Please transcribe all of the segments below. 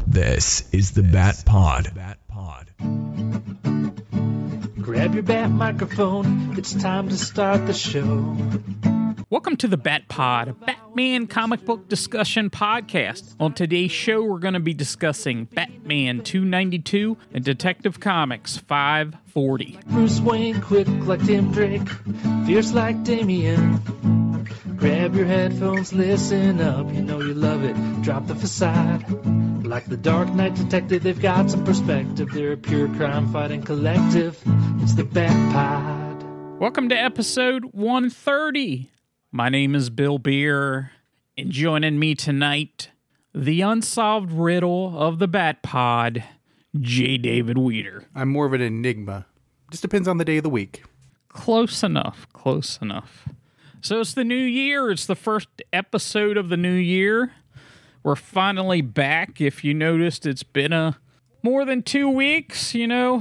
This is the Bat Pod. Grab your bat microphone, it's time to start the show. Welcome to the Bat Pod, a Batman comic book discussion podcast. On today's show, we're going to be discussing Batman 292 and Detective Comics 540. Bruce Wayne, quick like Tim Drake, fierce like Damien. Grab your headphones, listen up, you know you love it. Drop the facade. Like the Dark Knight Detective, they've got some perspective. They're a pure crime-fighting collective. It's the Bat Pod. Welcome to episode 130. My name is Bill Beer, and joining me tonight, the unsolved riddle of the Bat Pod, J. David Weeder. I'm more of an enigma. Just depends on the day of the week. Close enough. So it's the new year. It's the first episode of the new year. We're finally back. If you noticed, it's been more than 2 weeks, you know.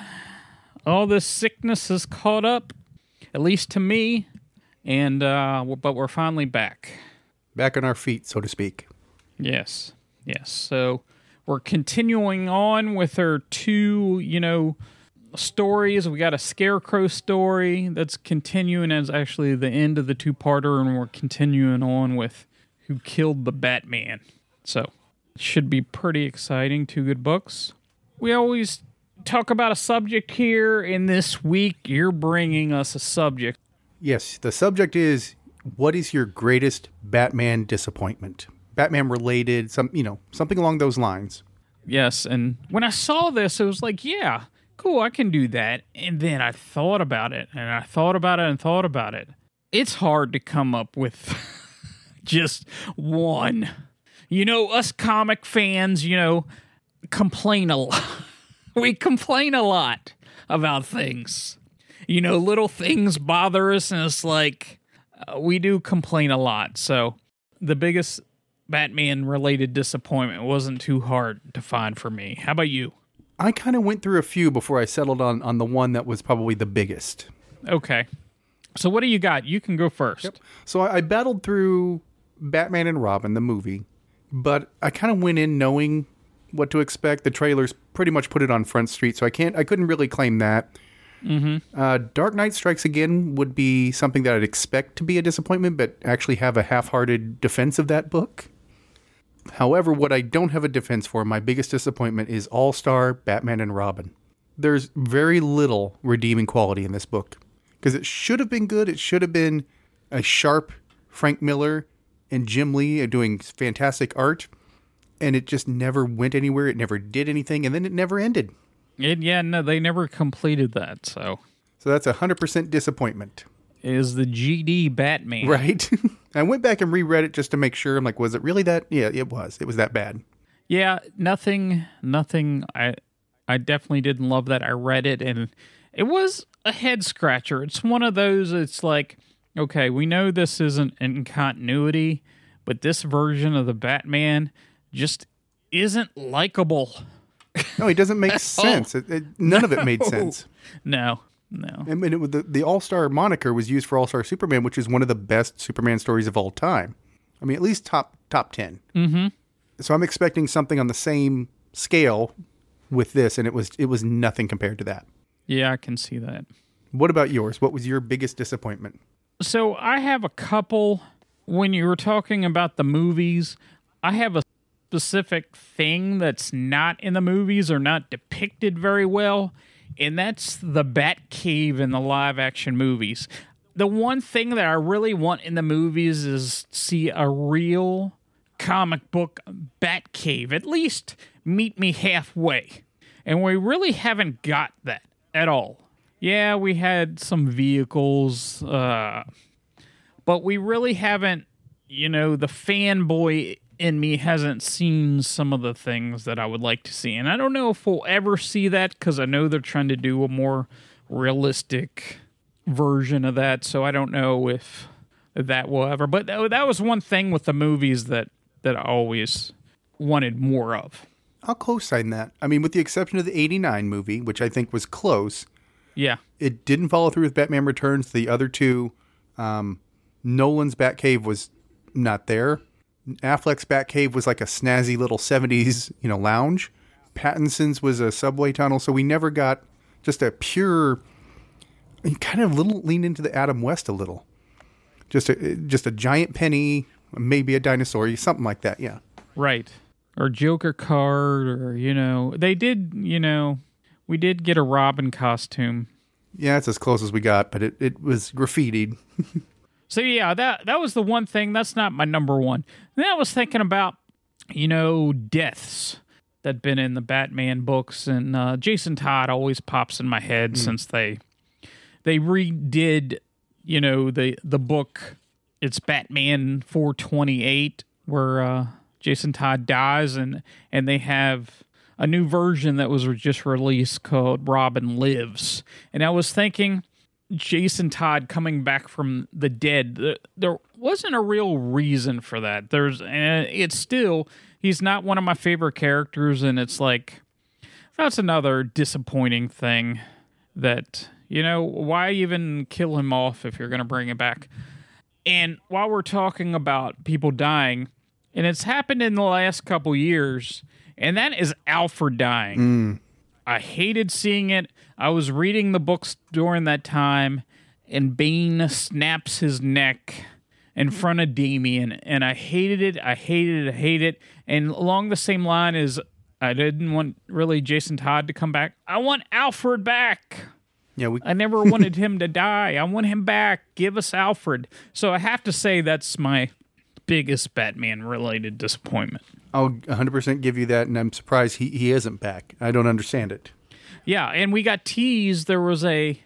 All this sickness has caught up, at least to me. And but we're finally back. Back on our feet, so to speak. Yes. So we're continuing on with our two, stories. We got a Scarecrow story that's continuing as actually the end of the two-parter, and we're continuing on with Who Killed the Batman. So it should be pretty exciting. 2 good books. We always talk about a subject here, and this week you're bringing us a subject. Yes, the subject is, what is your greatest Batman disappointment? Batman related, something along those lines. Yes, and when I saw this, it was like, yeah, cool, I can do that. And then I thought about it, and I thought about it. It's hard to come up with just one. Us comic fans, complain a lot. We complain a lot about things. Little things bother us, and it's like, we do complain a lot. So the biggest Batman-related disappointment wasn't too hard to find for me. How about you? I kind of went through a few before I settled on the one that was probably the biggest. Okay. So what do you got? You can go first. Yep. So I battled through Batman and Robin, the movie, but I kind of went in knowing what to expect. The trailers pretty much put it on Front Street, so I couldn't really claim that. Mm-hmm. Dark Knight Strikes Again would be something that I'd expect to be a disappointment, but actually have a half-hearted defense of that book. However, what I don't have a defense for, my biggest disappointment, is All-Star Batman and Robin. There's very little redeeming quality in this book, because it should have been good. It should have been a sharp Frank Miller and Jim Lee doing fantastic art, and it just never went anywhere. It never did anything, and then it never ended. They never completed that, so that's 100% disappointment. It is the GD Batman. Right. I went back and reread it just to make sure. I'm like, was it really that? Yeah, it was. It was that bad. Yeah, nothing. I definitely didn't love that. I read it, and it was a head scratcher. It's one of those, it's like, okay, we know this isn't in continuity, but this version of the Batman just isn't likable. No, it doesn't make sense. None of it made sense. No. I mean, the All-Star moniker was used for All-Star Superman, which is one of the best Superman stories of all time. I mean, at least top 10. Mm-hmm. So I'm expecting something on the same scale with this, and it was nothing compared to that. Yeah, I can see that. What about yours? What was your biggest disappointment? So I have a couple. When you were talking about the movies, I have a specific thing that's not in the movies or not depicted very well, and that's the Batcave in the live-action movies. The one thing that I really want in the movies is see a real comic book Batcave. At least meet me halfway. And we really haven't got that at all. Yeah, we had some vehicles, but we really haven't, the fanboy in me hasn't seen some of the things that I would like to see. And I don't know if we'll ever see that, because I know they're trying to do a more realistic version of that. So I don't know if that will ever. But that was one thing with the movies that I always wanted more of. I'll co-sign that. I mean, with the exception of the 89 movie, which I think was close. Yeah. It didn't follow through with Batman Returns. The other two, Nolan's Batcave was not there. Affleck's Batcave was like a snazzy little 70s, lounge. Pattinson's was a subway tunnel, so we never got just a pure, kind of lean into the Adam West a little. Just a giant penny, maybe a dinosaur, something like that, yeah. Right. Or Joker card, or, they did, we did get a Robin costume. Yeah, it's as close as we got, but it was graffitied. So, yeah, that was the one thing. That's not my number one. Then I was thinking about, deaths that been in the Batman books, and Jason Todd always pops in my head since they redid, the book. It's Batman 428, where Jason Todd dies, and they have a new version that was just released called Robin Lives. And I was thinking, Jason Todd coming back from the dead, there wasn't a real reason for that. He's not one of my favorite characters, and it's like, that's another disappointing thing that, why even kill him off if you're going to bring him back? And while we're talking about people dying, and it's happened in the last couple years, and that is Alfred dying. I hated seeing it. I was reading the books during that time, and Bane snaps his neck in front of Damian, and I hated it. I hated it. And along the same line as I didn't want really Jason Todd to come back, I want Alfred back. Yeah, I never wanted him to die. I want him back. Give us Alfred. So I have to say that's my biggest Batman-related disappointment. I'll 100% give you that, and I'm surprised he isn't back. I don't understand it. Yeah, and we got teased. There was a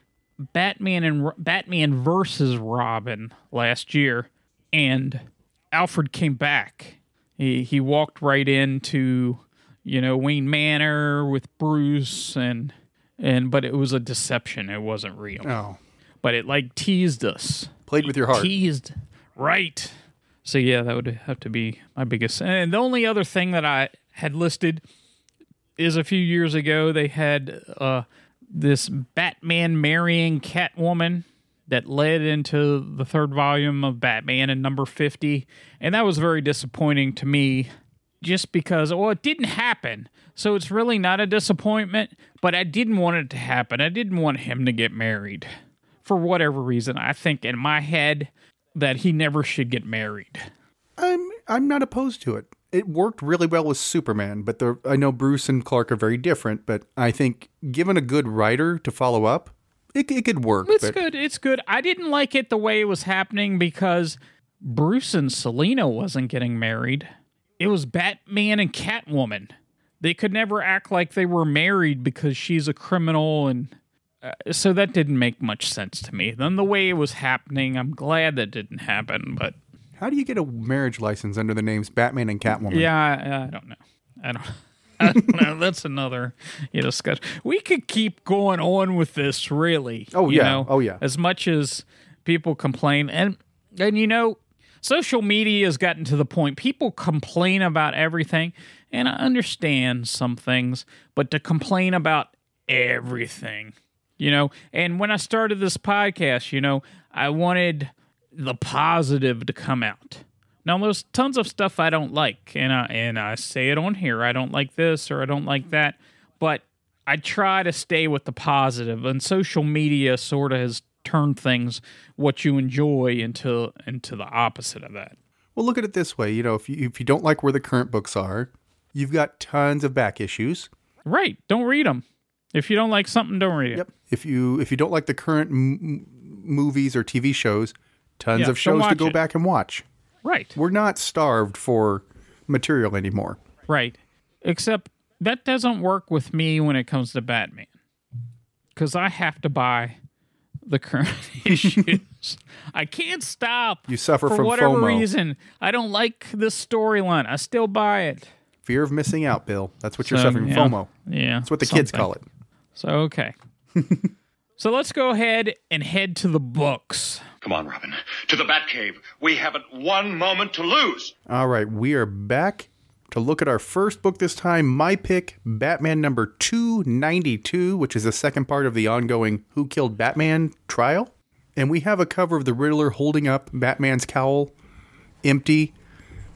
Batman versus Robin last year, and Alfred came back. He walked right into, Wayne Manor with Bruce, but it was a deception. It wasn't real. Oh. But it teased us. Played with your heart. Teased. Right. So yeah, that would have to be my biggest. And the only other thing that I had listed is a few years ago they had this Batman marrying Catwoman that led into the third volume of Batman in number 50. And that was very disappointing to me just because, it didn't happen. So it's really not a disappointment, but I didn't want it to happen. I didn't want him to get married for whatever reason. I think in my head that he never should get married. I'm not opposed to it. It worked really well with Superman, but I know Bruce and Clark are very different, but I think given a good writer to follow up, it could work. It's good. I didn't like it the way it was happening because Bruce and Selina wasn't getting married. It was Batman and Catwoman. They could never act like they were married because she's a criminal, and so that didn't make much sense to me. Then the way it was happening, I'm glad that didn't happen, but... How do you get a marriage license under the names Batman and Catwoman? Yeah, I don't know. I don't know. That's another discussion. We could keep going on with this, really. Oh, yeah. Oh, yeah. As much as people complain. And social media has gotten to the point, people complain about everything, and I understand some things, but to complain about everything, and when I started this podcast, I wanted the positive to come out. Now, there's tons of stuff I don't like, and I say it on here. I don't like this or I don't like that, but I try to stay with the positive, and social media sort of has turned things, what you enjoy, into the opposite of that. Well, look at it this way. If you don't like where the current books are, you've got tons of back issues. Right. Don't read them. If you don't like something, don't read it. Yep. If you don't like the current movies or TV shows, tons of shows to go back and watch. Right. We're not starved for material anymore. Right. Except that doesn't work with me when it comes to Batman. Because I have to buy the current issues. I can't stop. You suffer from FOMO. For whatever reason. I don't like this storyline. I still buy it. Fear of missing out, Bill. That's what you're suffering from. FOMO. Yeah. That's what the kids call it. So, okay. So let's go ahead and head to the books. Come on, Robin. To the Batcave. We haven't one moment to lose. All right. We are back to look at our first book this time. My pick, Batman number 292, which is the second part of the ongoing Who Killed Batman trial. And we have a cover of the Riddler holding up Batman's cowl, empty.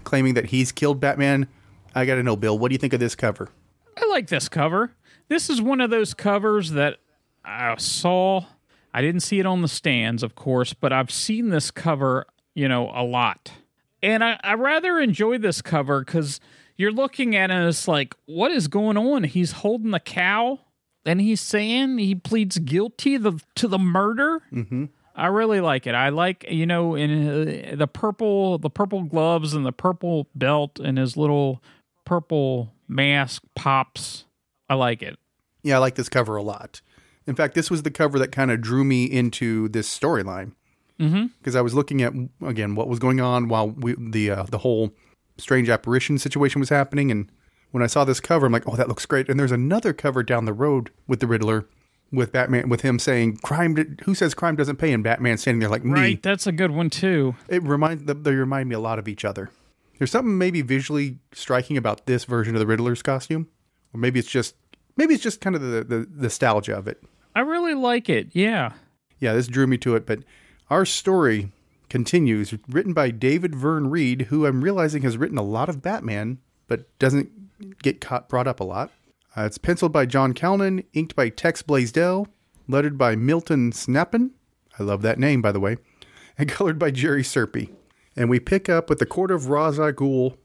claiming that he's killed Batman. I got to know, Bill, what do you think of this cover? I like this cover. This is one of those covers that I saw. I didn't see it on the stands, of course, but I've seen this cover, a lot. And I rather enjoy this cover because you're looking at it and it's like, what is going on? He's holding the cow and he's saying he pleads guilty to the murder. Mm-hmm. I really like it. I like, in the purple gloves and the purple belt and his little purple mask pops. I like it. Yeah, I like this cover a lot. In fact, this was the cover that kind of drew me into this storyline. Because I was looking at, again, what was going on while the whole strange apparition situation was happening. And when I saw this cover, I'm like, oh, that looks great. And there's another cover down the road with the Riddler, with Batman, with him saying, who says crime doesn't pay? And Batman standing there like me. Right, that's a good one, too. They remind me a lot of each other. There's something maybe visually striking about this version of the Riddler's costume. Or maybe it's just kind of the nostalgia of it. I really like it, yeah. Yeah, this drew me to it, but our story continues, written by David Vern Reed, who I'm realizing has written a lot of Batman, but doesn't get brought up a lot. It's penciled by John Calnan, inked by Tex Blaisdell, lettered by Milton Snapin. I love that name, by the way. And colored by Jerry Serpe. And we pick up with the court of Ra's al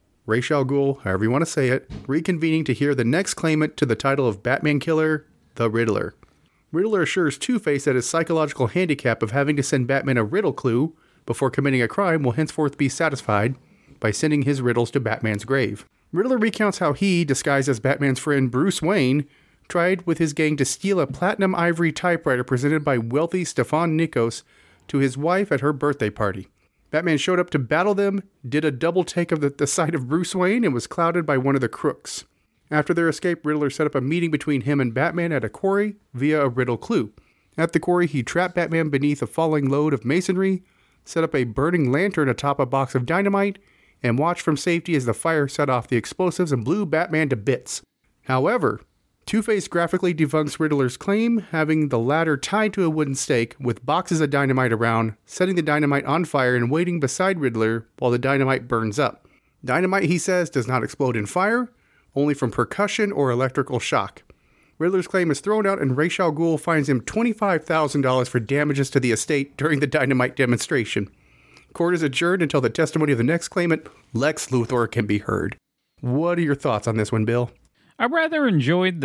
Ghul, however you want to say it, reconvening to hear the next claimant to the title of Batman Killer, the Riddler. Riddler assures Two-Face that his psychological handicap of having to send Batman a riddle clue before committing a crime will henceforth be satisfied by sending his riddles to Batman's grave. Riddler recounts how he, disguised as Batman's friend Bruce Wayne, tried with his gang to steal a platinum ivory typewriter presented by wealthy Stefan Nikos to his wife at her birthday party. Batman showed up to battle them, did a double take of the sight of Bruce Wayne, and was clouded by one of the crooks. After their escape, Riddler set up a meeting between him and Batman at a quarry via a riddle clue. At the quarry, he trapped Batman beneath a falling load of masonry, set up a burning lantern atop a box of dynamite, and watched from safety as the fire set off the explosives and blew Batman to bits. However, Two-Face graphically debunks Riddler's claim, having the latter tied to a wooden stake with boxes of dynamite around, setting the dynamite on fire and waiting beside Riddler while the dynamite burns up. Dynamite, he says, does not explode in fire, only from percussion or electrical shock. Riddler's claim is thrown out and Ra's al Ghul fines him $25,000 for damages to the estate during the dynamite demonstration. Court is adjourned until the testimony of the next claimant, Lex Luthor, can be heard. What are your thoughts on this one, Bill? I rather enjoyed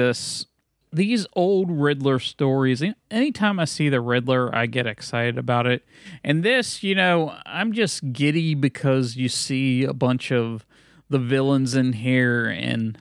these old Riddler stories. Anytime I see the Riddler, I get excited about it. And this, I'm just giddy because you see a bunch of the villains in here, and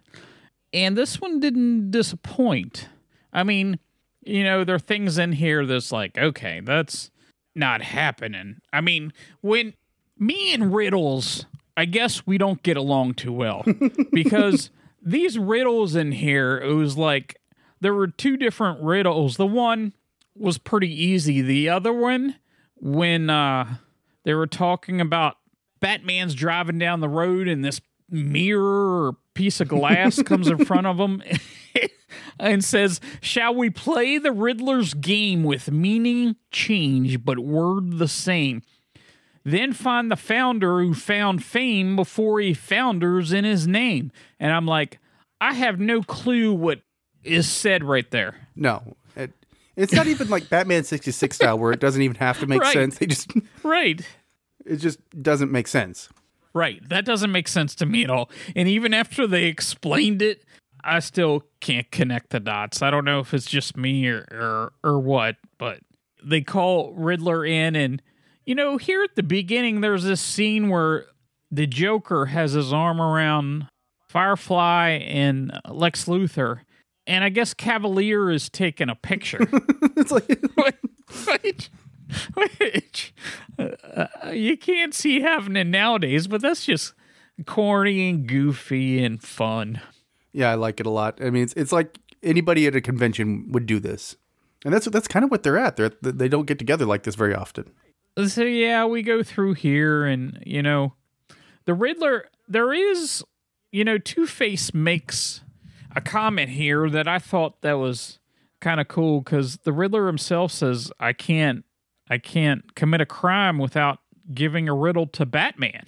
this one didn't disappoint. I mean, there are things in here that's like, okay, that's not happening. I mean, when me and riddles, I guess we don't get along too well because these riddles in here, it was like there were two different riddles. The one was pretty easy. The other one, when they were talking about Batman's driving down the road and this mirror or piece of glass comes in front of him and says, "Shall we play the Riddler's game with meaning change but word the same? Then find the founder who found fame before he founders in his name." And I'm like, I have no clue what is said right there. No. It's not even like Batman 66 style where it doesn't even have to make sense. They just Right. It just doesn't make sense. Right. That doesn't make sense to me at all. And even after they explained it, I still can't connect the dots. I don't know if it's just me or what, but they call Riddler in and, here at the beginning, there's this scene where the Joker has his arm around Firefly and Lex Luthor, and I guess Cavalier is taking a picture. It's like... Which you can't see happening nowadays, but that's just corny and goofy and fun. Yeah, I like it a lot. I mean, it's like anybody at a convention would do this, and that's kind of what they're at. They don't get together like this very often. So yeah, we go through here, and the Riddler. There is, Two-Face makes a comment here that I thought that was kind of cool because the Riddler himself says, I can't commit a crime without giving a riddle to Batman.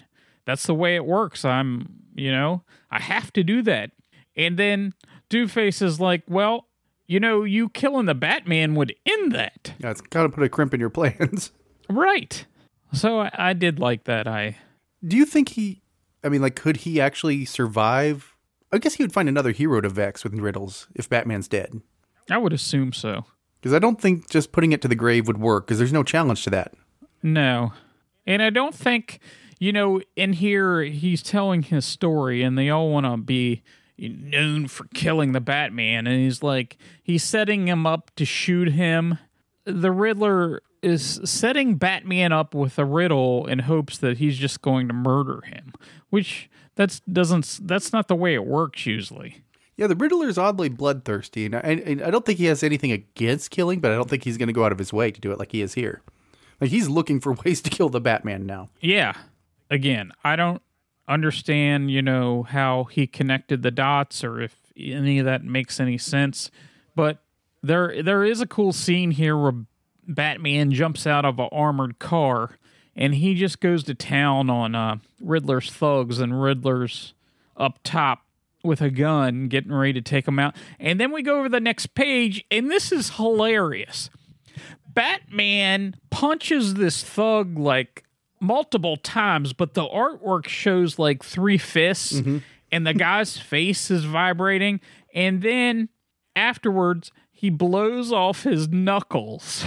that's the way it works. I have to do that. And then Two-Face is like, well, you killing the Batman would end that. Yeah, it's got to put a crimp in your plans. Right. So I did like that. Do you think could he actually survive? I guess he would find another hero to vex with riddles if Batman's dead. I would assume so. Because I don't think just putting it to the grave would work, because there's no challenge to that. No. And I don't think, in here he's telling his story and they all want to be known for killing the Batman. And he's setting him up to shoot him. The Riddler is setting Batman up with a riddle in hopes that he's just going to murder him, which that's not the way it works usually. Yeah, the Riddler is oddly bloodthirsty, and I don't think he has anything against killing, but I don't think he's going to go out of his way to do it like he is here. Like, he's looking for ways to kill the Batman now. Yeah. Again, I don't understand, how he connected the dots or if any of that makes any sense, but there is a cool scene here where Batman jumps out of an armored car, and he just goes to town on Riddler's thugs, and Riddler's up top with a gun, getting ready to take him out. And then we go over the next page, and this is hilarious. Batman punches this thug multiple times, but the artwork shows 3 fists, and the guy's face is vibrating. And then afterwards, he blows off his knuckles.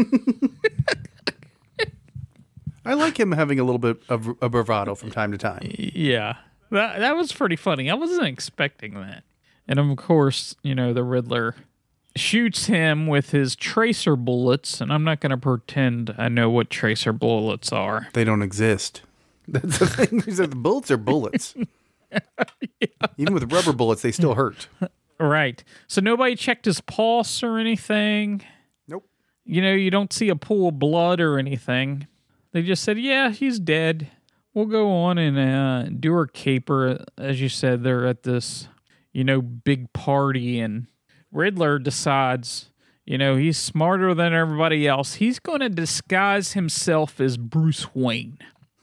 I like him having a little bit of a bravado from time to time. Yeah. That was pretty funny. I wasn't expecting that. And of course, the Riddler shoots him with his tracer bullets, and I'm not going to pretend I know what tracer bullets are. They don't exist. That's the thing. The bullets are bullets. Yeah. Even with rubber bullets, they still hurt. Right. So nobody checked his pulse or anything? Nope. You don't see a pool of blood or anything. They just said, yeah, he's dead. We'll go on and do our caper. As you said, they're at this, big party, and Riddler decides, he's smarter than everybody else. He's going to disguise himself as Bruce Wayne.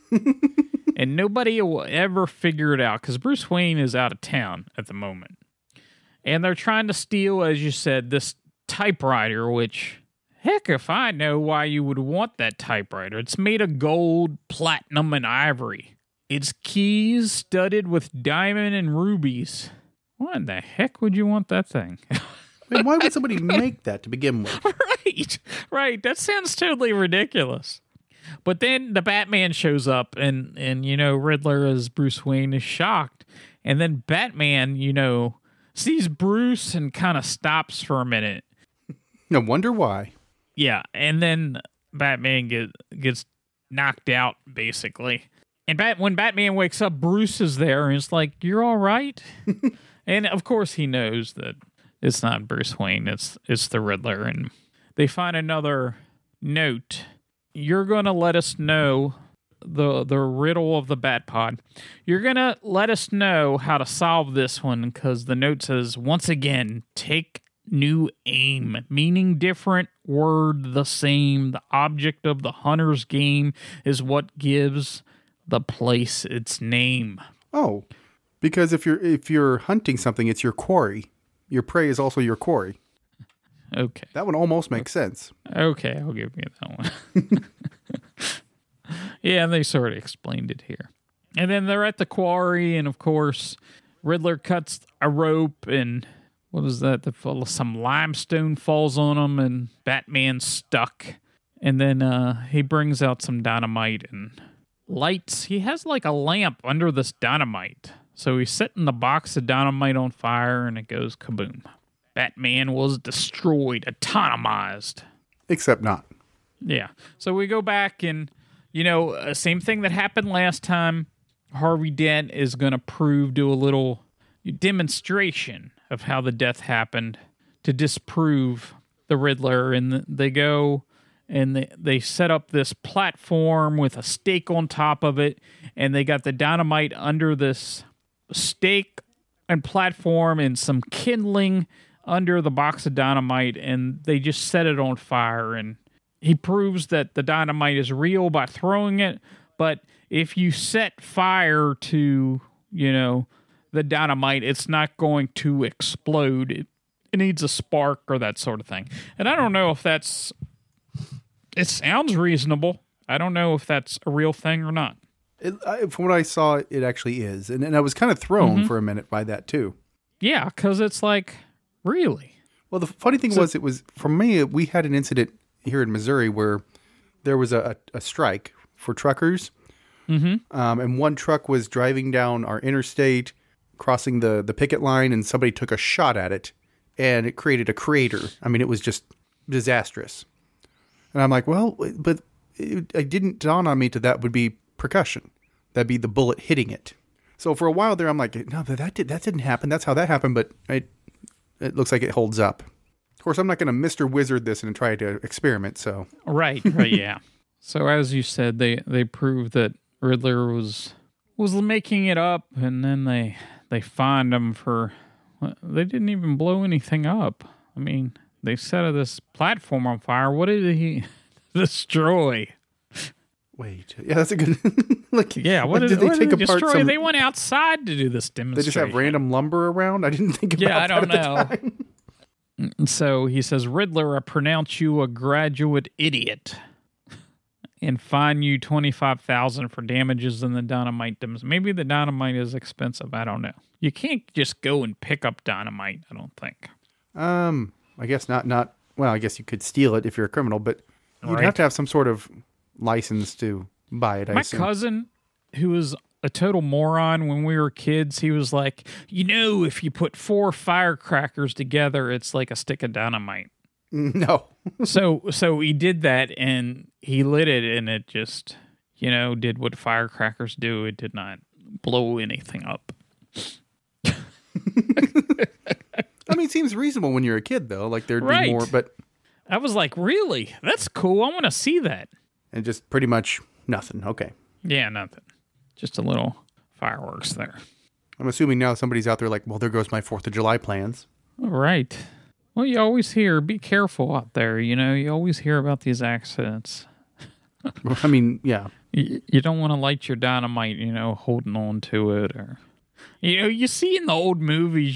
And nobody will ever figure it out because Bruce Wayne is out of town at the moment. And they're trying to steal, as you said, this typewriter, which... heck if I know why you would want that typewriter. It's made of gold, platinum, and ivory. Its keys studded with diamond and rubies. Why in the heck would you want that thing? And why would somebody make that to begin with? Right. That sounds totally ridiculous. But then the Batman shows up, and Riddler as Bruce Wayne is shocked. And then Batman, sees Bruce and kind of stops for a minute. No wonder why. Yeah, and then Batman gets knocked out, basically. And when Batman wakes up, Bruce is there, and it's like, you're all right? And, of course, he knows that it's not Bruce Wayne, it's the Riddler. And they find another note. You're going to let us know the riddle of the Batpod. You're going to let us know how to solve this one, because the note says, once again, take new aim, meaning different, word the same. The object of the hunter's game is what gives the place its name. Oh, because if you're hunting something, it's your quarry. Your prey is also your quarry. Okay. That one almost makes sense. Okay, I'll give you that one. Yeah, and they sort of explained it here. And then they're at the quarry, and of course, Riddler cuts a rope, and what is that? Some limestone falls on him, and Batman's stuck. And then he brings out some dynamite and lights. He has a lamp under this dynamite. So he's setting the box of dynamite on fire, and it goes kaboom. Batman was destroyed, atomized. Except not. Yeah. So we go back, and, same thing that happened last time. Harvey Dent is going to do a little demonstration of how the death happened to disprove the Riddler. And they go and they set up this platform with a stake on top of it, and they got the dynamite under this stake and platform and some kindling under the box of dynamite, and they just set it on fire. And he proves that the dynamite is real by throwing it, But if you set fire to, the dynamite, it's not going to explode. It needs a spark or that sort of thing. And I don't know if it sounds reasonable. I don't know if that's a real thing or not. From what I saw, it actually is. And I was kind of thrown for a minute by that, too. Yeah, because it's like, really? Well, the funny thing was, for me, we had an incident here in Missouri where there was a strike for truckers. And one truck was driving down our interstate, crossing the picket line, and somebody took a shot at it, and it created a crater. I mean, it was just disastrous. And I'm like, well, but it didn't dawn on me that would be percussion. That'd be the bullet hitting it. So for a while there, I'm like, no, that didn't happen. That's how that happened, but it looks like it holds up. Of course, I'm not going to Mr. Wizard this and try to experiment, so. Right, yeah. So as you said, they proved that Riddler was making it up, and then they fined him for, they didn't even blow anything up. I mean, they set this platform on fire. What did he destroy? Wait, yeah, that's a good. What did they take apart? Destroy? They went outside to do this demonstration. They just have random lumber around. I didn't think about that. Yeah, I don't know. So he says, Riddler, I pronounce you a graduate idiot, and fine you $25,000 for damages in the dynamite demonstration. Maybe the dynamite is expensive. I don't know. You can't just go and pick up dynamite. I don't think. I guess not. Well, I guess you could steal it if you're a criminal, but you'd have to have some sort of license to buy it. My cousin, who was a total moron when we were kids, he was like, if you put 4 firecrackers together, it's like a stick of dynamite. No. So he did that, and he lit it, and it just, did what firecrackers do. It did not blow anything up. I mean, it seems reasonable when you're a kid, though. Like, there'd be more, but... I was like, really? That's cool. I want to see that. And just pretty much nothing. Okay. Yeah, nothing. Just a little fireworks there. I'm assuming now somebody's out there like, well, there goes my 4th of July plans. All right. Well, you always hear, be careful out there. You always hear about these accidents. I mean, yeah. You don't want to light your dynamite, holding on to it. Or, you see in the old movies,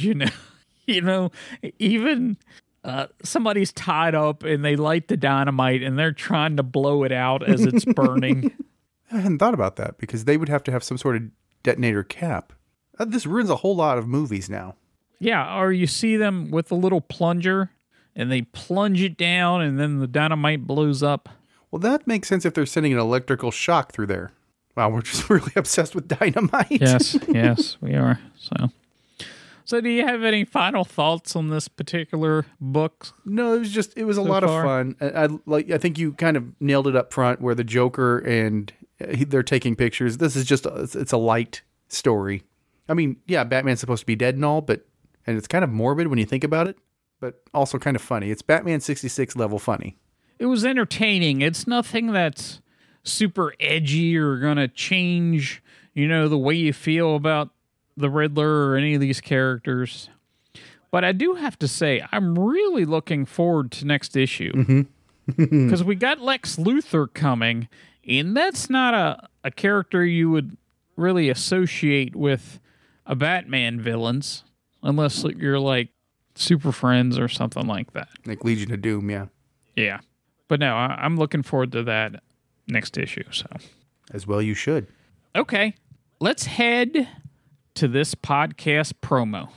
even... somebody's tied up and they light the dynamite and they're trying to blow it out as it's burning. I hadn't thought about that because they would have to have some sort of detonator cap. This ruins a whole lot of movies now. Yeah, or you see them with a little plunger and they plunge it down and then the dynamite blows up. Well, that makes sense if they're sending an electrical shock through there. Wow, we're just really obsessed with dynamite. Yes, we are. So do you have any final thoughts on this particular book? No, it was a lot of fun. I think you kind of nailed it up front where the Joker and they're taking pictures. This is it's a light story. I mean, yeah, Batman's supposed to be dead and all, and it's kind of morbid when you think about it, but also kind of funny. It's Batman 66 level funny. It was entertaining. It's nothing that's super edgy or going to change, the way you feel about the Riddler or any of these characters. But I do have to say, I'm really looking forward to next issue. Because we got Lex Luthor coming, and that's not a character you would really associate with a Batman villains, unless you're like Super Friends or something like that. Like Legion of Doom, yeah. Yeah. But no, I'm looking forward to that next issue. So, as well you should. Okay, let's head to this podcast promo.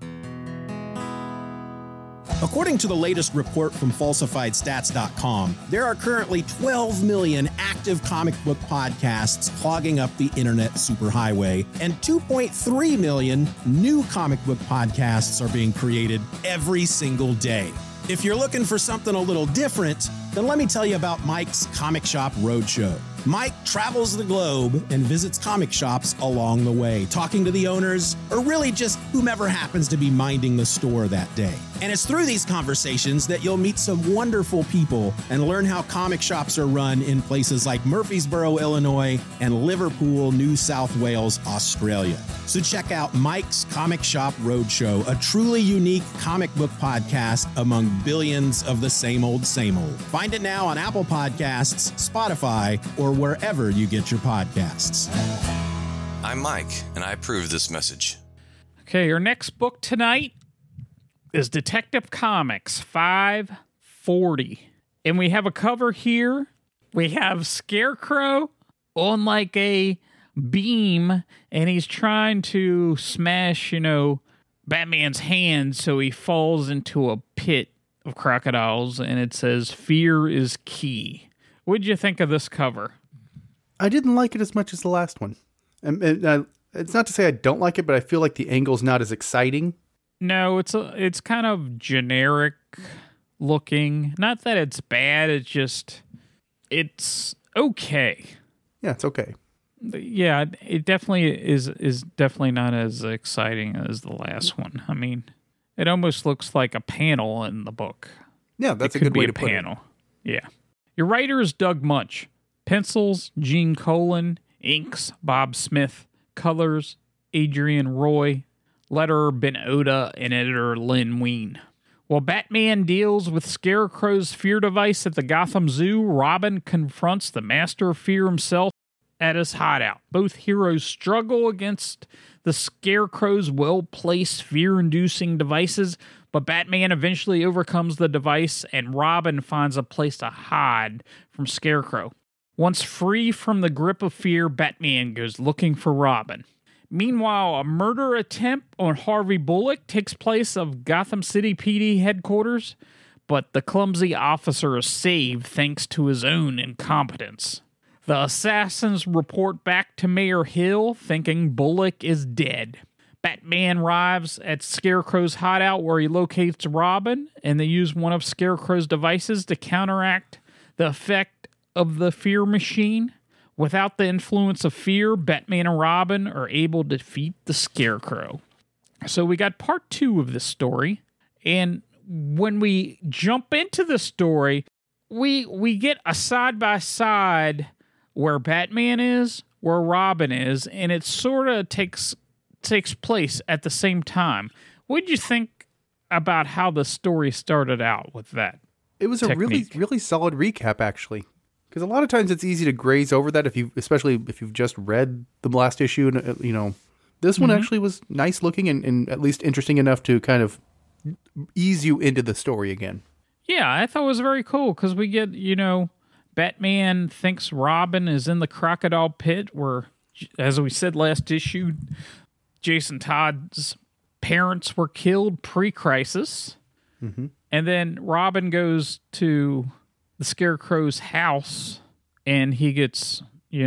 According to the latest report from FalsifiedStats.com, there are currently 12 million active comic book podcasts clogging up the internet superhighway, and 2.3 million new comic book podcasts are being created every single day. If you're looking for something a little different, then let me tell you about Mike's Comic Shop Roadshow. Mike travels the globe and visits comic shops along the way, talking to the owners, or really just whomever happens to be minding the store that day. And it's through these conversations that you'll meet some wonderful people and learn how comic shops are run in places like Murfreesboro, Illinois, and Liverpool, New South Wales, Australia. So check out Mike's Comic Shop Roadshow, a truly unique comic book podcast among billions of the same old, same old. Find it now on Apple Podcasts, Spotify, or or wherever you get your podcasts. I'm Mike, and I approve this message. Okay, our next book tonight is Detective Comics 540. And we have a cover here. We have Scarecrow on like a beam, and he's trying to smash, Batman's hand, so he falls into a pit of crocodiles, and it says, "Fear is key." What'd you think of this cover? I didn't like it as much as the last one. And it's not to say I don't like it, but I feel like the angle's not as exciting. No, it's kind of generic looking. Not that it's bad, it's okay. Yeah, it's okay. Yeah, it definitely is definitely not as exciting as the last one. I mean, it almost looks like a panel in the book. Yeah, that's a good way to put it. Yeah. Your writer is Doug Munch. Pencils, Gene Colan. Inks, Bob Smith. Colors, Adrian Roy. Letterer, Ben Oda, and editor Lynn Wein. While Batman deals with Scarecrow's fear device at the Gotham Zoo, Robin confronts the master of fear himself at his hideout. Both heroes struggle against the Scarecrow's well-placed fear-inducing devices, but Batman eventually overcomes the device, and Robin finds a place to hide from Scarecrow. Once free from the grip of fear, Batman goes looking for Robin. Meanwhile, a murder attempt on Harvey Bullock takes place of Gotham City PD headquarters, but the clumsy officer is saved thanks to his own incompetence. The assassins report back to Mayor Hill, thinking Bullock is dead. Batman arrives at Scarecrow's hideout where he locates Robin, and they use one of Scarecrow's devices to counteract the effect of the fear machine. Without the influence of fear, Batman and Robin are able to defeat the Scarecrow. So we got part 2 of this story, and when we jump into the story, we get a side-by-side where Batman is, where Robin is, and it sort of takes place at the same time. What did you think about how the story started out with that? It was technique? a really solid recap, actually. Because a lot of times it's easy to graze over that especially if you've just read the last issue, and this one actually was nice looking and at least interesting enough to kind of ease you into the story again. Yeah, I thought it was very cool because we get, Batman thinks Robin is in the crocodile pit where, as we said last issue, Jason Todd's parents were killed pre-crisis. Mm-hmm. And then Robin goes to the Scarecrow's house, and he gets,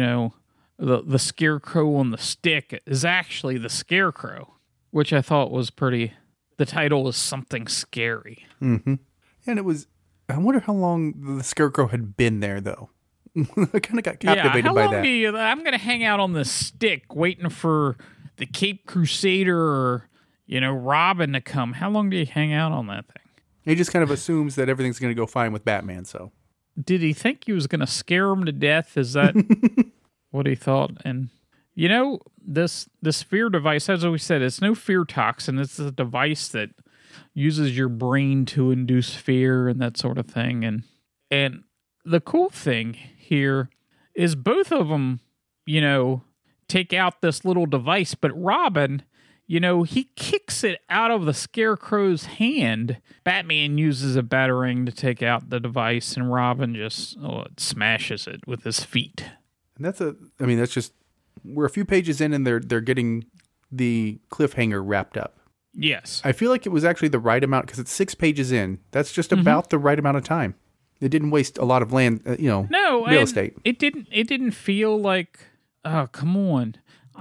the Scarecrow on the stick is actually the Scarecrow, which I thought was pretty. The title was Something Scary. Mm-hmm. And it was. I wonder how long the Scarecrow had been there, though. I kind of got captivated by that. I'm going to hang out on this stick, waiting for the Cape Crusader or Robin to come. How long do you hang out on that thing? He just kind of assumes that everything's going to go fine with Batman, so. Did he think he was going to scare him to death? Is that what he thought? And, this fear device, as we said, it's no fear toxin. It's a device that uses your brain to induce fear and that sort of thing. And the cool thing here is both of them, take out this little device, but Robin, he kicks it out of the Scarecrow's hand. Batman uses a batarang to take out the device, and Robin just smashes it with his feet. And that's just, we're a few pages in and they're getting the cliffhanger wrapped up. Yes. I feel like it was actually the right amount because it's 6 pages in. That's just about the right amount of time. It didn't waste a lot of land, real estate. It didn't feel like, oh, come on.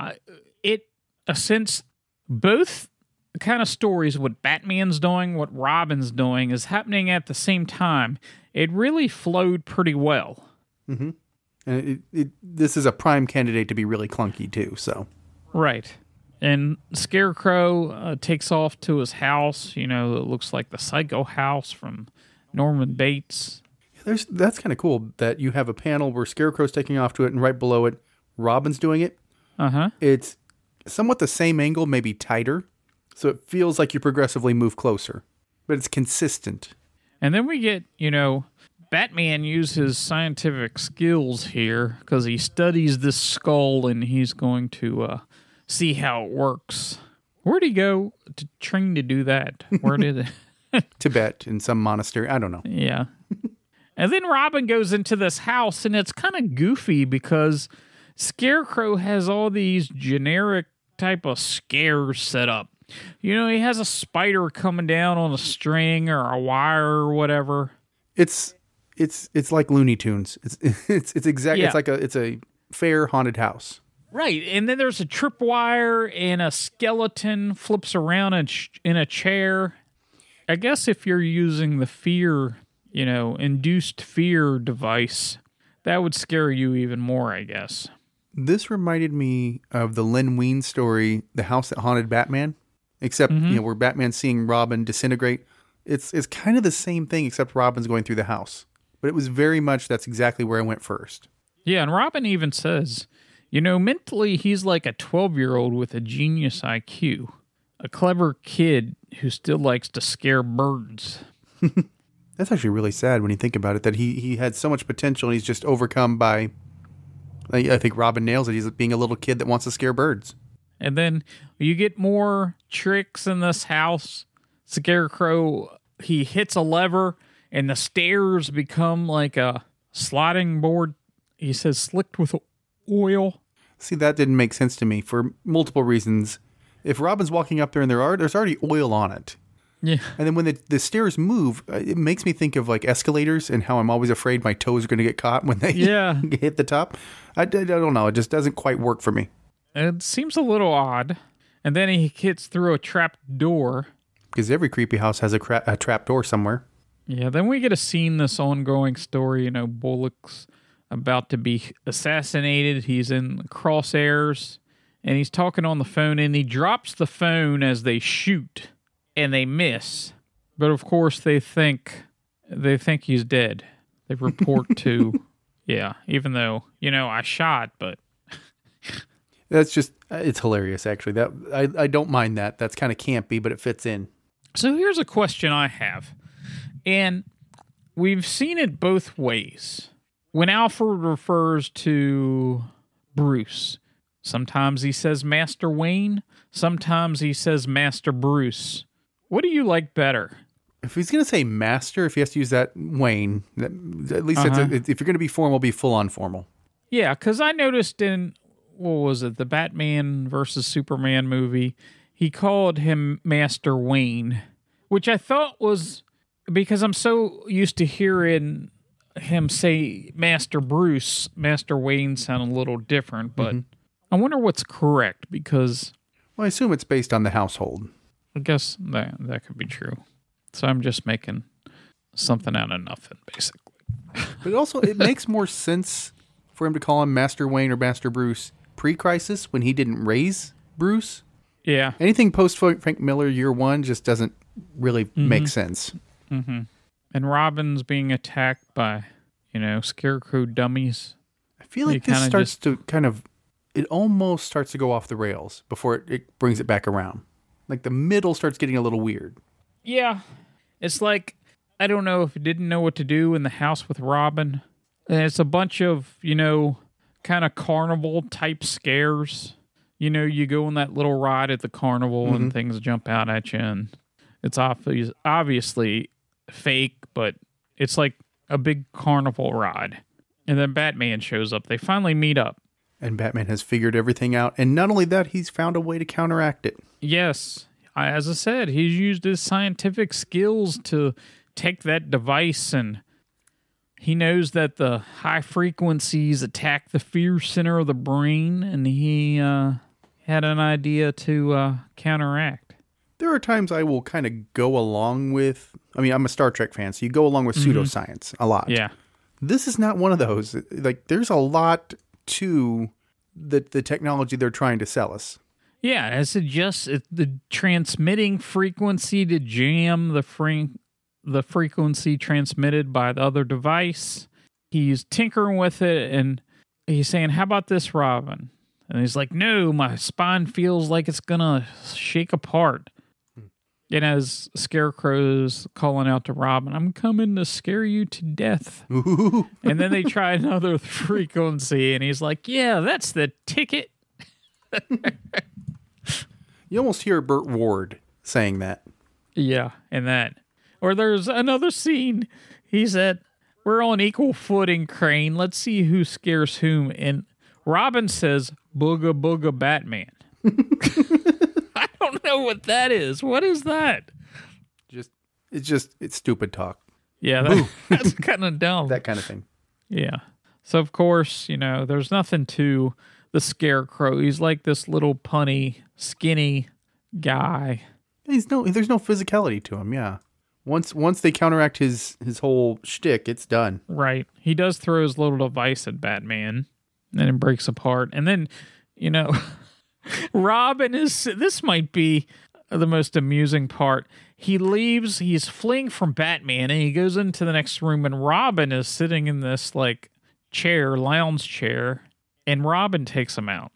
Since both kind of stories, what Batman's doing, what Robin's doing, is happening at the same time, it really flowed pretty well. Mm-hmm. And this is a prime candidate to be really clunky, too, so. Right. And Scarecrow takes off to his house. It looks like the Psycho house from Norman Bates. That's kind of cool that you have a panel where Scarecrow's taking off to it, and right below it, Robin's doing it. Uh-huh. It's somewhat the same angle, maybe tighter, so it feels like you progressively move closer, but it's consistent. And then we get, Batman used his scientific skills here because he studies this skull and he's going to see how it works. Where'd he go to train to do that? Where did it? Tibet in some monastery. I don't know. Yeah. And then Robin goes into this house, and it's kind of goofy because Scarecrow has all these generic type of scares set up. You know, he has a spider coming down on a string or a wire or whatever. It's like Looney Tunes. It's exactly it's a fair haunted house. Right, and then there's a tripwire and a skeleton flips around in a chair. I guess if you're using the fear, induced fear device, that would scare you even more, I guess. This reminded me of the Len Wein story, The House That Haunted Batman, except, where Batman's seeing Robin disintegrate. It's kind of the same thing, except Robin's going through the house. But it was very much, that's exactly where I went first. Yeah, and Robin even says, mentally he's like a 12-year-old with a genius IQ. A clever kid who still likes to scare birds. That's actually really sad when you think about it, that he had so much potential and he's just overcome by, I think Robin nails it, he's being a little kid that wants to scare birds. And then you get more tricks in this house. Scarecrow, he hits a lever and the stairs become like a sliding board. He says slicked with oil. See, that didn't make sense to me for multiple reasons. If Robin's walking up there and there's already oil on it. Yeah. And then when the stairs move, it makes me think of like escalators and how I'm always afraid my toes are going to get caught when they hit the top. I don't know. It just doesn't quite work for me. It seems a little odd. And then he hits through a trap door. Because every creepy house has a trap door somewhere. Yeah, then we get to see this ongoing story. Bullock's about to be assassinated. He's in crosshairs. And he's talking on the phone, and he drops the phone as they shoot, and they miss. But of course, they think he's dead. They report to, even though I shot, but that's just it's hilarious. Actually, that I don't mind that. That's kind of campy, but it fits in. So here's a question I have, and we've seen it both ways. When Alfred refers to Bruce, sometimes he says Master Wayne. Sometimes he says Master Bruce. What do you like better? If he's going to say master, if he has to use that Wayne, at least if you're going to be formal, be full on formal. Yeah, because I noticed in, the Batman versus Superman movie, he called him Master Wayne, which I thought was because I'm so used to hearing him say Master Bruce, Master Wayne sound a little different, but I wonder what's correct because... Well, I assume it's based on the household. I guess that could be true. So I'm just making something out of nothing, basically. But also, it makes more sense for him to call him Master Wayne or Master Bruce pre-crisis when he didn't raise Bruce. Yeah. Anything post-Frank Miller year one just doesn't really make sense. Mm-hmm. And Robin's being attacked by, Scarecrow dummies. I feel like this starts to it almost starts to go off the rails before it brings it back around. Like the middle starts getting a little weird. Yeah. It's like, I don't know if it didn't know what to do in the house with Robin. And it's a bunch of, kind of carnival type scares. You go on that little ride at the carnival and things jump out at you. And it's obviously fake, but it's like a big carnival ride. And then Batman shows up. They finally meet up. And Batman has figured everything out. And not only that, he's found a way to counteract it. Yes. As I said, he's used his scientific skills to take that device, and he knows that the high frequencies attack the fear center of the brain, and he had an idea to counteract. There are times I will kind of go along with... I'm a Star Trek fan, so you go along with pseudoscience a lot. Yeah. This is not one of those. Like, there's a lot to the technology they're trying to sell us. Yeah, as it just the transmitting frequency to jam the frequency transmitted by the other device. He's tinkering with it, and he's saying, "How about this, Robin?" And he's like, "No, my spine feels like it's gonna shake apart." And as Scarecrow's calling out to Robin, I'm coming to scare you to death. Ooh. And then they try another frequency, and he's like, yeah, that's the ticket. You almost hear Burt Ward saying that. Yeah, and that. Or there's another scene. He said, we're on equal footing, Crane. Let's see who scares whom. And Robin says, booga booga Batman. I don't know what that is. What is that? It's stupid talk. Yeah, that's kind of dumb. That kind of thing. Yeah. So, of course, there's nothing to the Scarecrow. He's like this little punny, skinny guy. There's no physicality to him, yeah. Once they counteract his whole shtick, it's done. Right. He does throw his little device at Batman, and it breaks apart. And then, Robin this might be the most amusing part. He leaves, he's fleeing from Batman, and he goes into the next room, and Robin is sitting in this, lounge chair, and Robin takes him out.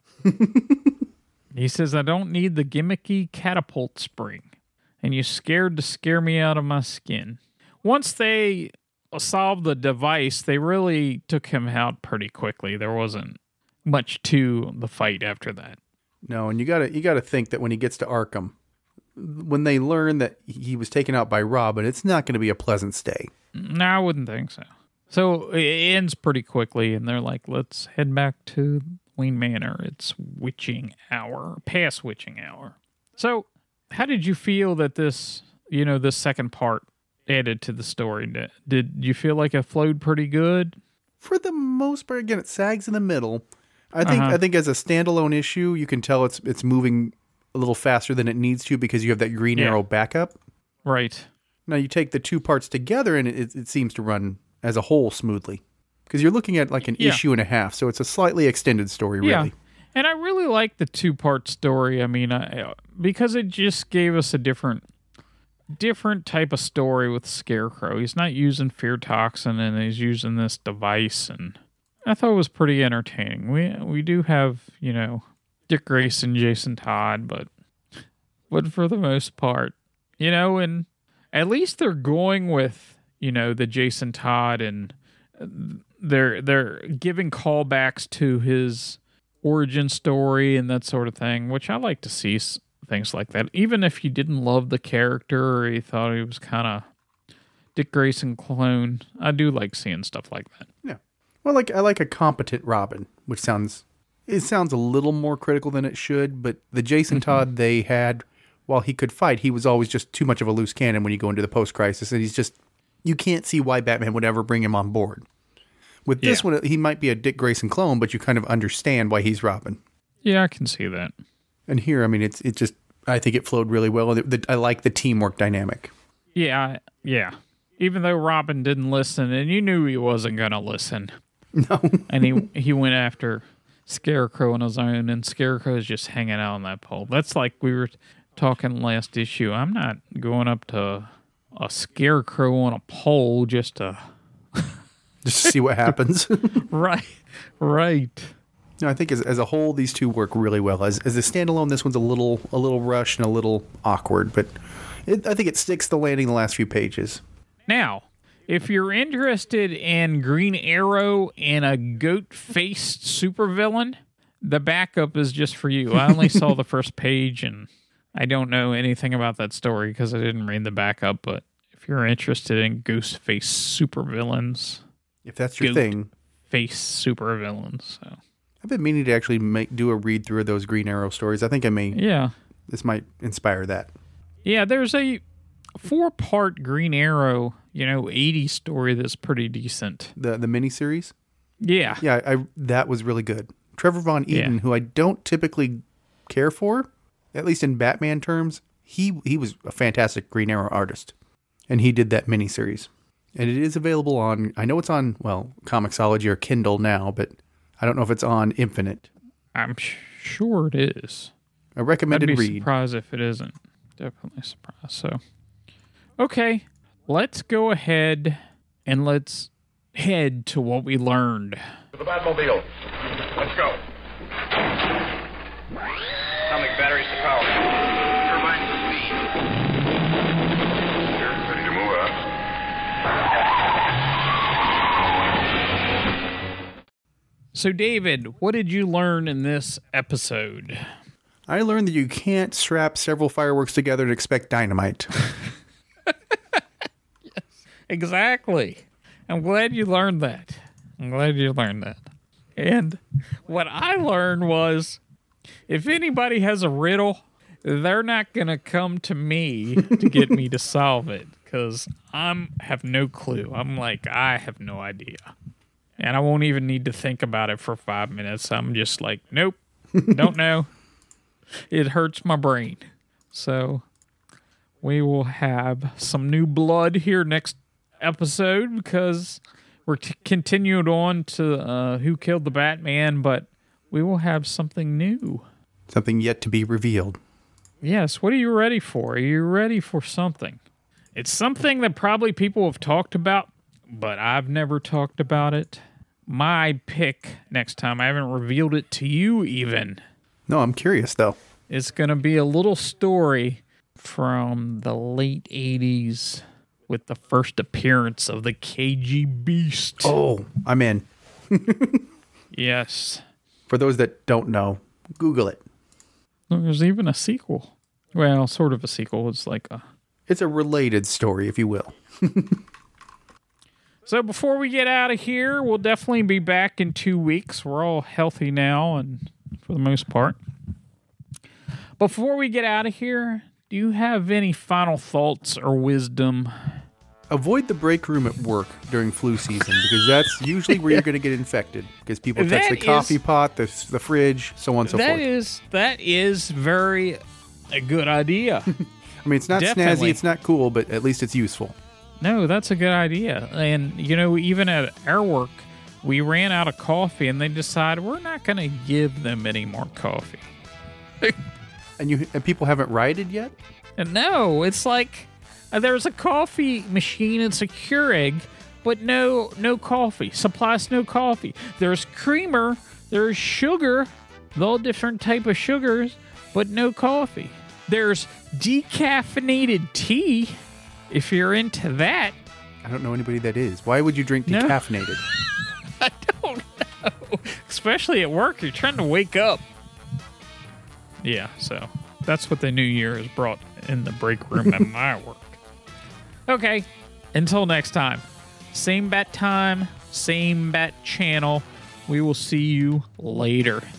He says, I don't need the gimmicky catapult spring, and you're scared to scare me out of my skin. Once they solved the device, they really took him out pretty quickly. There wasn't much to the fight after that. No, and you gotta think that when he gets to Arkham, when they learn that he was taken out by Robin, it's not going to be a pleasant stay. No, I wouldn't think so. So it ends pretty quickly, and they're like, let's head back to Wayne Manor. It's witching hour, past witching hour. So how did you feel that this second part added to the story? Did you feel like it flowed pretty good? For the most part, again, it sags in the middle. I think as a standalone issue, you can tell it's moving a little faster than it needs to because you have that Green Arrow backup. Right. Now you take the two parts together and it seems to run as a whole smoothly because you're looking at like an issue and a half. So it's a slightly extended story, really. Yeah. And I really like the 2-part story. I mean, because it just gave us a different type of story with Scarecrow. He's not using fear toxin and he's using this device, and I thought it was pretty entertaining. We do have, Dick Grayson, Jason Todd, but for the most part, and at least they're going with, the Jason Todd, and they're giving callbacks to his origin story and that sort of thing, which I like to see things like that. Even if you didn't love the character or you thought he was kind of Dick Grayson clone, I do like seeing stuff like that. Yeah. Well, I like a competent Robin, which sounds a little more critical than it should, but the Jason Todd they had, while he could fight, he was always just too much of a loose cannon when you go into the post-crisis, and you can't see why Batman would ever bring him on board. With this one, he might be a Dick Grayson clone, but you kind of understand why he's Robin. Yeah, I can see that. And here, I mean, it just, I think it flowed really well. I like the teamwork dynamic. Yeah. Even though Robin didn't listen, and you knew he wasn't going to listen. No. And he went after Scarecrow on his own, and Scarecrow is just hanging out on that pole. That's like we were talking last issue. I'm not going up to a Scarecrow on a pole just to see what happens. Right. No, I think as a whole, these two work really well. As a standalone, this one's a little rushed and a little awkward, but I think it sticks the landing the last few pages. Now, if you're interested in Green Arrow and a goat-faced supervillain, the backup is just for you. I only saw the first page, and I don't know anything about that story because I didn't read the backup, but if you're interested in ghost-faced supervillains... If that's your thing. Face supervillains. So. I've been meaning to actually do a read-through of those Green Arrow stories. I think I may... Yeah. This might inspire that. Yeah, there's a 4-part Green Arrow, 80s story that's pretty decent. The miniseries? Yeah. Yeah, that was really good. Trevor Von Eaton, who I don't typically care for, at least in Batman terms, he was a fantastic Green Arrow artist. And he did that miniseries. And it is available on, I know it's on, Comixology or Kindle now, but I don't know if it's on Infinite. I'm sure it is. A recommended read. I'd be surprised if it isn't. Definitely surprised. So, okay, let's go ahead and let's head to what we learned. To the Batmobile. Let's go. Atomic batteries to power. Turbines to speed. So, David, what did you learn in this episode? I learned that you can't strap several fireworks together and expect dynamite. Exactly. I'm glad you learned that. And what I learned was, if anybody has a riddle, they're not going to come to me to get me to solve it, because I have no clue. I'm like, I have no idea. And I won't even need to think about it for 5 minutes. I'm just like, nope, don't know. It hurts my brain. So we will have some new blood here next episode, because we're continued on to Who Killed the Batman, but we will have something new. Something yet to be revealed. Yes, what are you ready for? Are you ready for something? It's something that probably people have talked about, but I've never talked about it. My pick next time, I haven't revealed it to you even. No, I'm curious, though. It's going to be a little story from the late 80s with the first appearance of the KG Beast. Oh, I'm in. Yes. For those that don't know, Google it. There's even a sequel. Well, sort of a sequel. It's like a... It's a related story, if you will. So before we get out of here, we'll definitely be back in 2 weeks. We're all healthy now, and for the most part. Before we get out of here, do you have any final thoughts or wisdom? Avoid the break room at work during flu season, because that's usually where you're going to get infected, because people touch the coffee pot, the fridge, so on and so forth. That is very a good idea. I mean, it's not Definitely. snazzy, it's not cool, but at least it's useful. No, that's a good idea. And, you know, even at our work, we ran out of coffee, and they decided we're not going to give them any more coffee. And people haven't rioted yet? And no, it's like there's a coffee machine, it's a Keurig, but no coffee. Supplies no coffee. There's creamer, there's sugar, all different type of sugars, but no coffee. There's decaffeinated tea, if you're into that. I don't know anybody that is. Why would you drink decaffeinated? I don't know. Especially at work, you're trying to wake up. Yeah, so that's what the new year has brought in the break room at my work. Okay, until next time. Same bat time, same bat channel. We will see you later.